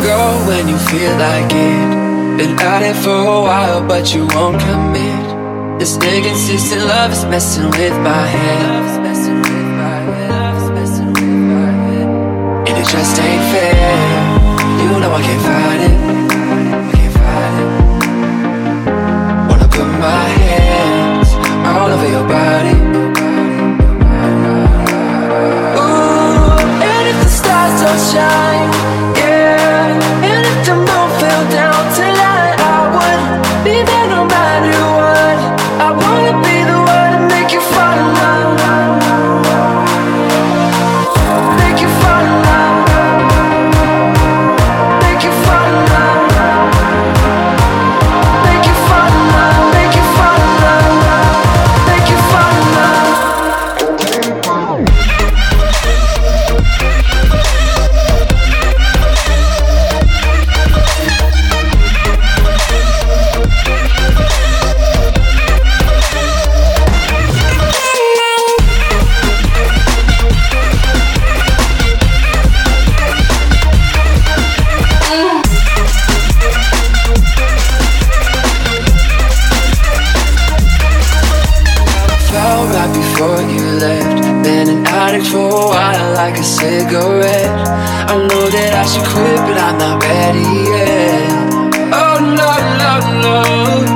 Go when you feel like it. Been at it for a while, but you won't commit. This inconsistent love is messing with my head. And it just ain't fair. You know I can't fight it. Wanna put my hands all over your body. Ooh, and if the stars don't shine, yeah, and if the moon fell down tonight, I would be there no matter what. I wanna be the one to make you fall in love. Make you fall in love. Make you fall in love. Make you fall in love. Make you fall in love. Make you fall in love. Fell right before you left. Been an addict for a while, like a cigarette. I know that I should quit, but I'm not ready yet. Oh no, no, no.